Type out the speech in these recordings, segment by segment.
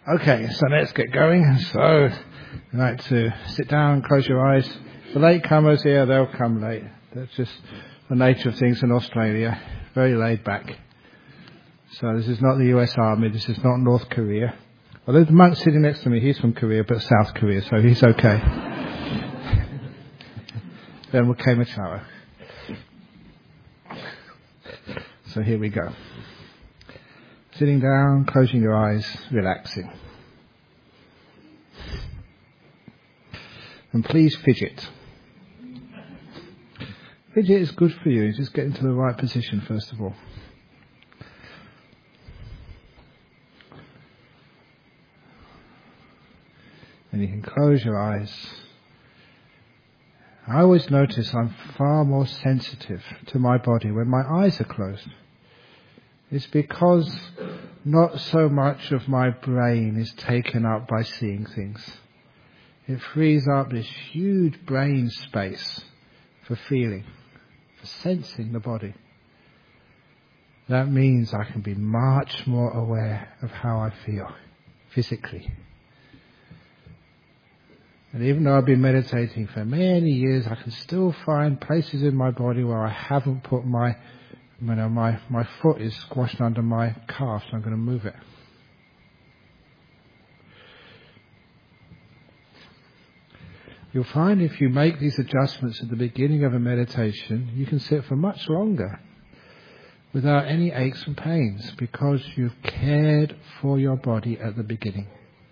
Okay, so let's get going. So, you like to sit down, close your eyes. The latecomers here, they'll come late. That's just the nature of things in Australia. Very laid back. So this is not the US Army, this is not North Korea. Although the monk sitting next to me, he's from Korea, but South Korea, so he's okay. Then came a shower. So here we go. Sitting down, closing your eyes, relaxing. And please fidget. Fidget is good for you. Just get into the right position first of all. And you can close your eyes. I always notice I'm far more sensitive to my body when my eyes are closed. It's because not so much of my brain is taken up by seeing things. It frees up this huge brain space for feeling, for sensing the body. That means I can be much more aware of how I feel physically. And even though I've been meditating for many years, I can still find places in my body where I haven't put my foot is squashed under my calf, so I'm going to move it. You'll find if you make these adjustments at the beginning of a meditation, you can sit for much longer without any aches and pains because you've cared for your body at the beginning.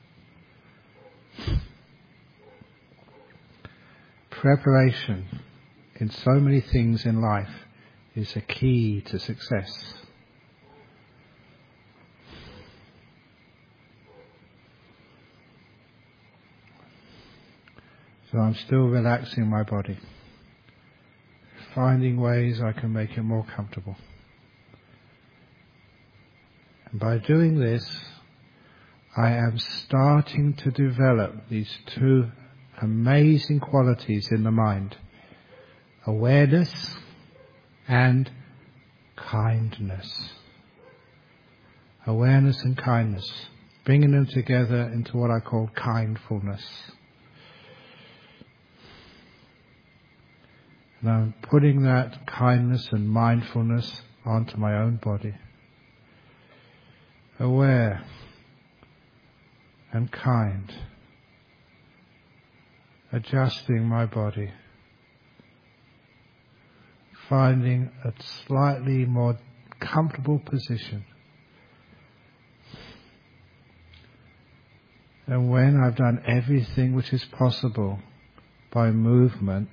Preparation in so many things in life is a key to success. So I'm still relaxing my body, finding ways I can make it more comfortable. And by doing this, I am starting to develop these two amazing qualities in the mind: awareness and kindness. Awareness and kindness, bringing them together into what I call kindfulness. And I'm putting that kindness and mindfulness onto my own body. Aware and kind. Adjusting my body. Finding a slightly more comfortable position. And when I've done everything which is possible by movement,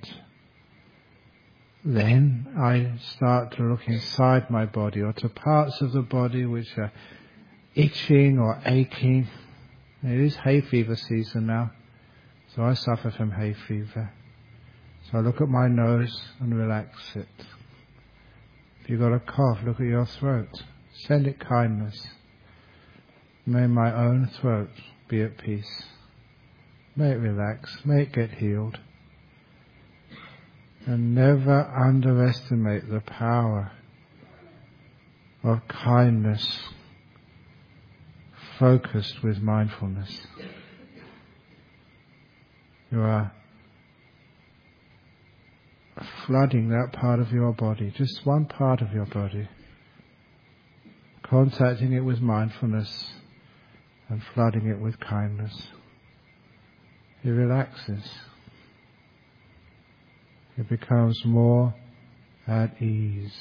then I start to look inside my body or to parts of the body which are itching or aching. It is hay fever season now, so I suffer from hay fever. So I look at my nose and relax it. If you've got a cough, look at your throat. Send it kindness. May my own throat be at peace. May it relax. May it get healed. And never underestimate the power of kindness focused with mindfulness. You are flooding that part of your body, just one part of your body, contacting it with mindfulness and flooding it with kindness. It relaxes. It becomes more at ease.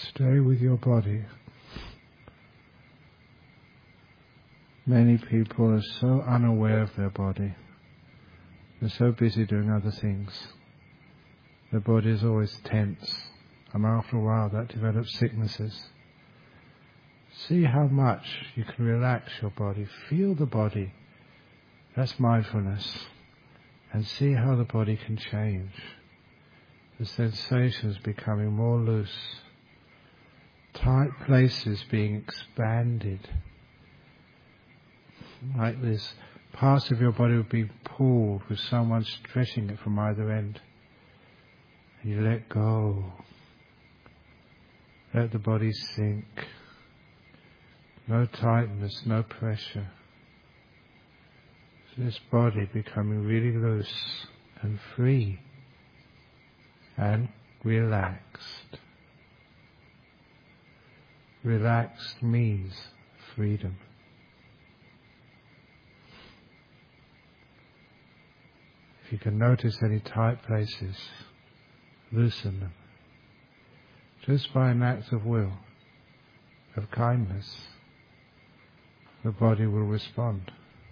Stay with your body. Many people are so unaware of their body. They're so busy doing other things. Their body is always tense, and after a while that develops sicknesses. See how much you can relax your body. Feel the body. That's mindfulness. And see how the body can change. The sensations becoming more loose. Tight places being expanded. Like this, parts of your body would be pulled with someone stretching it from either end. And you let go. Let the body sink. No tightness, no pressure. So this body becoming really loose and free and relaxed. Relaxed means freedom. If you can notice any tight places, loosen them. Just by an act of will, of kindness, the body will respond.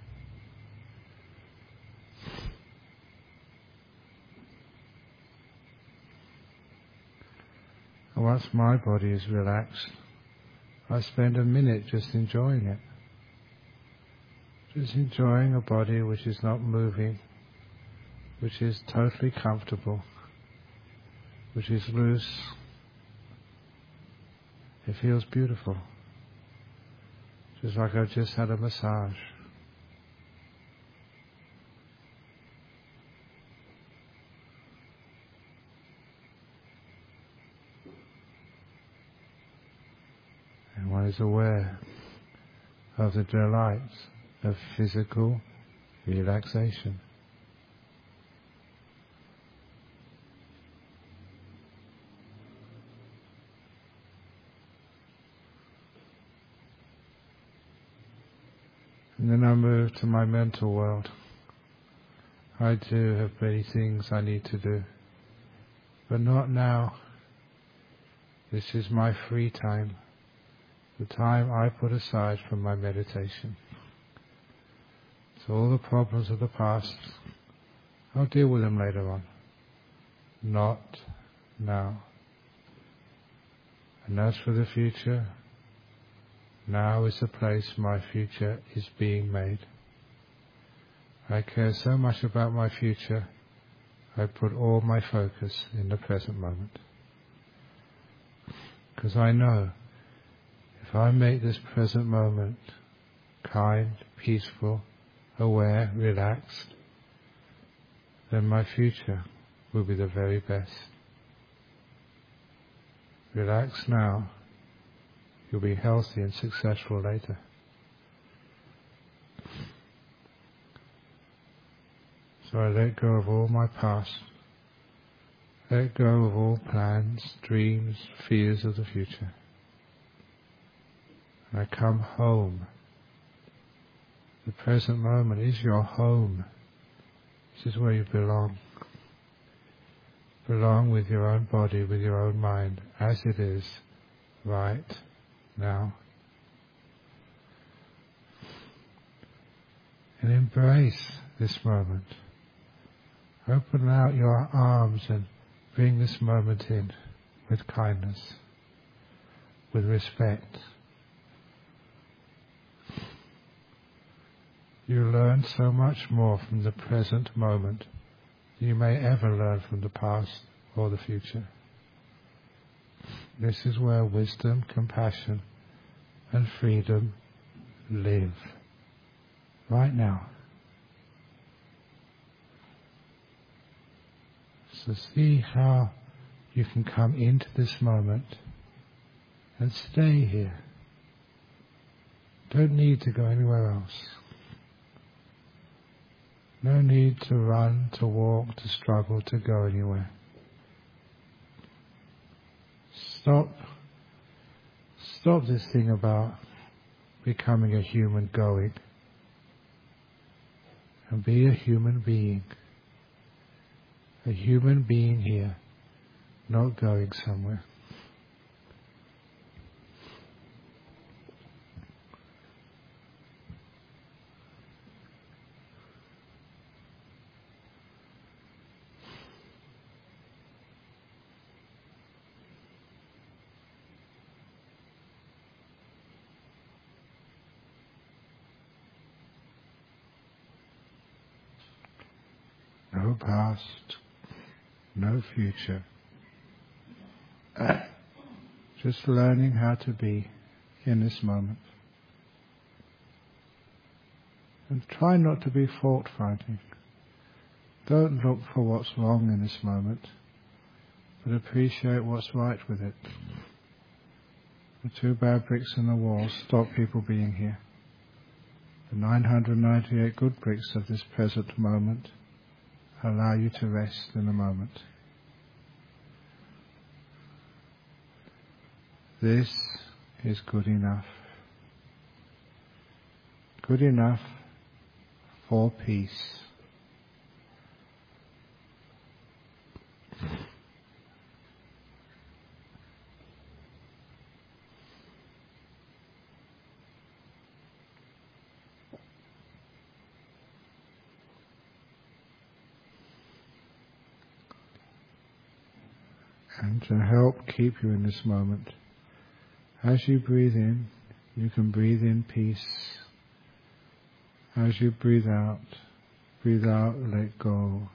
And once my body is relaxed, I spend a minute just enjoying it. Just enjoying a body which is not moving, which is totally comfortable, which is loose. It feels beautiful. Just like I've just had a massage. And one is aware of the delights of physical relaxation. And then I move to my mental world. I too have many things I need to do, but not now. This is my free time, the time I put aside from my meditation. So all the problems of the past, I'll deal with them later on. Not now. And as for the future, now is the place my future is being made. I care so much about my future, I put all my focus in the present moment. Because I know, if I make this present moment kind, peaceful, aware, relaxed, then my future will be the very best. Relax now. You'll be healthy and successful later. So I let go of all my past. Let go of all plans, dreams, fears of the future. And I come home. The present moment is your home. This is where you belong. Belong with your own body, with your own mind, as it is, right now. And embrace this moment. Open out your arms and bring this moment in with kindness, with respect. You learn so much more from the present moment than you may ever learn from the past or the future. This is where wisdom, compassion, and freedom live. Right now. So see how you can come into this moment and stay here. Don't need to go anywhere else. No need to run, to walk, to struggle, to go anywhere. Stop this thing about becoming a human going. And be a human being. A human being here, not going somewhere. No past, no future. Just learning how to be in this moment. And try not to be fault-finding. Don't look for what's wrong in this moment, but appreciate what's right with it. The 2 bad bricks in the wall stop people being here. The 998 good bricks of this present moment allow you to rest in the moment. This is good enough. Good enough for peace. And to help keep you in this moment, as you breathe in, you can breathe in peace. As you breathe out, let go.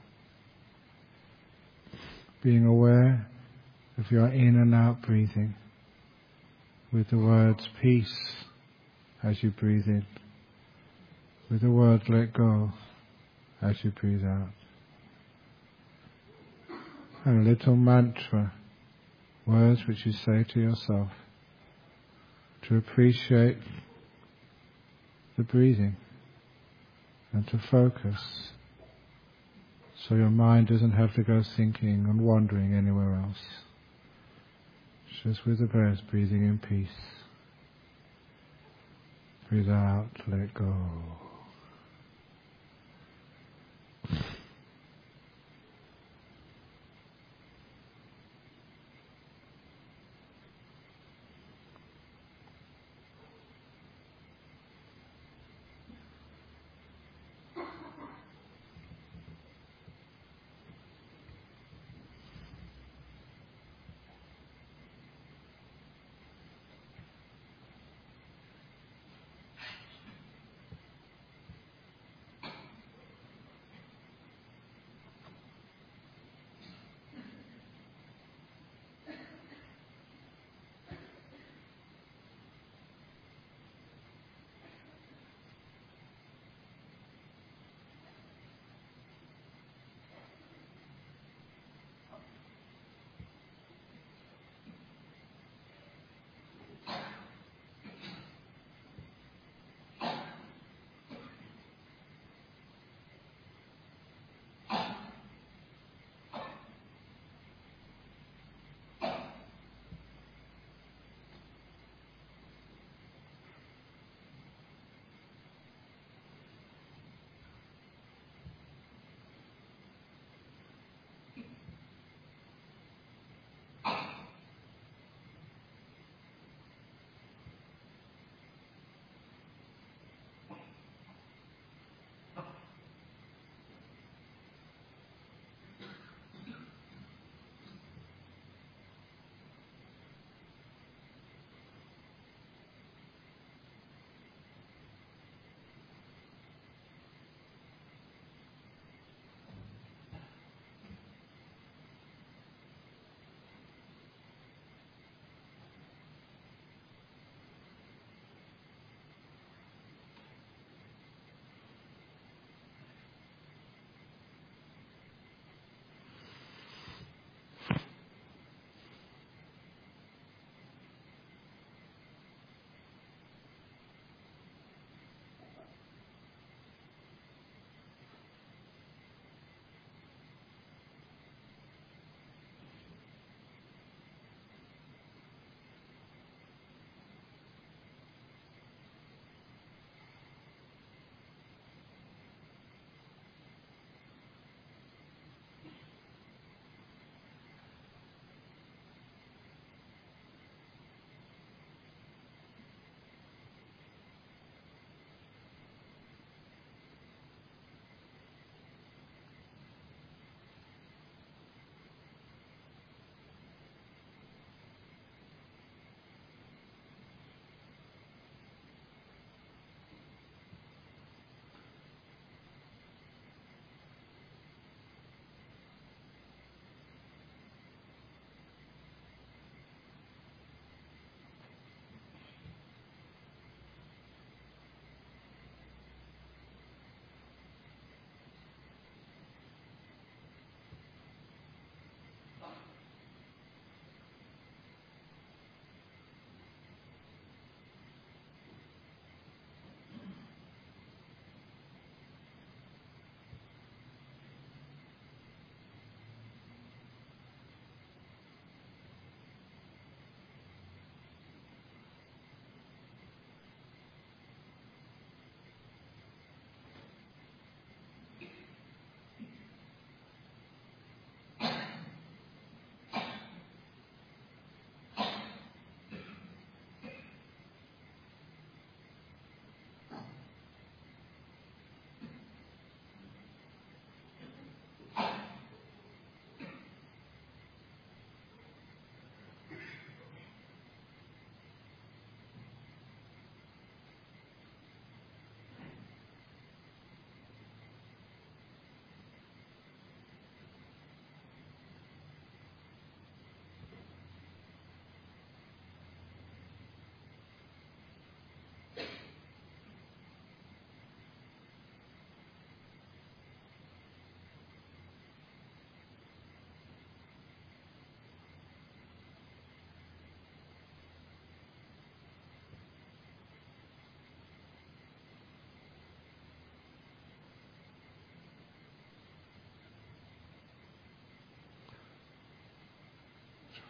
Being aware of your in and out breathing with the words peace as you breathe in, with the word let go as you breathe out. And a little mantra, words which you say to yourself to appreciate the breathing and to focus so your mind doesn't have to go thinking and wandering anywhere else. Just with the breath, breathing in peace. Breathe out, let go.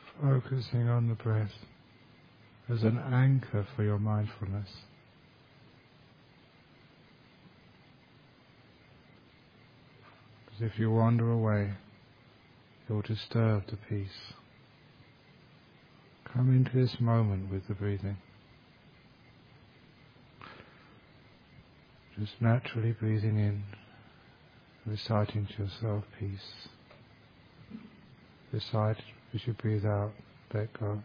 Focusing on the breath as an anchor for your mindfulness. Because if you wander away, you'll disturb the peace. Come into this moment with the breathing. Just naturally breathing in, reciting to yourself peace. Recite as you breathe out, let go.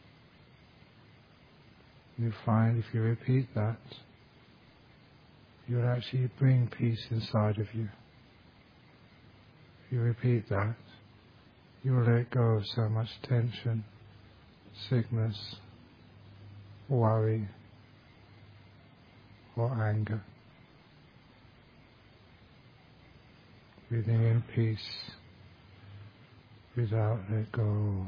You find if you repeat that, you'll actually bring peace inside of you. If you repeat that, you will let go of so much tension, sickness, worry, or anger. Breathing in peace, breathe out, let go.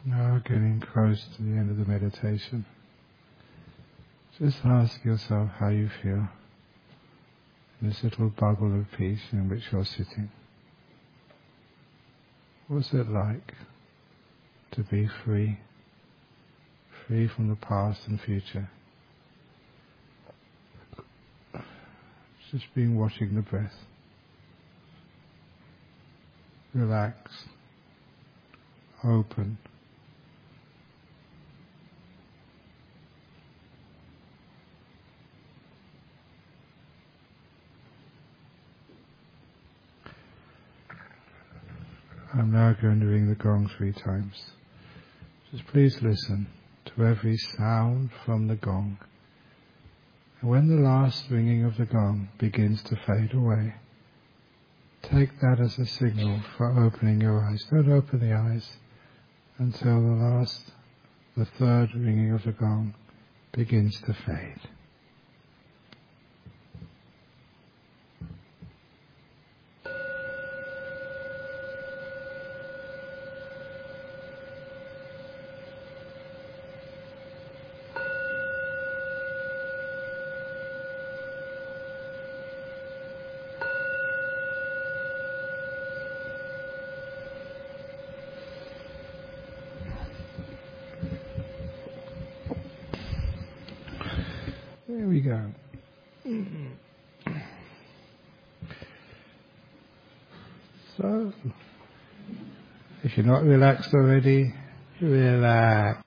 Now getting close to the end of the meditation. Just ask yourself how you feel in this little bubble of peace in which you're sitting. What's it like to be free? Free from the past and future. Just being watching the breath. Relaxed. Open. I'm now going to ring the gong 3 times. Just please listen to every sound from the gong. And when the last ringing of the gong begins to fade away, take that as a signal for opening your eyes. Don't open the eyes until the 3rd ringing of the gong begins to fade. There we go. So, if you're not relaxed already, relax.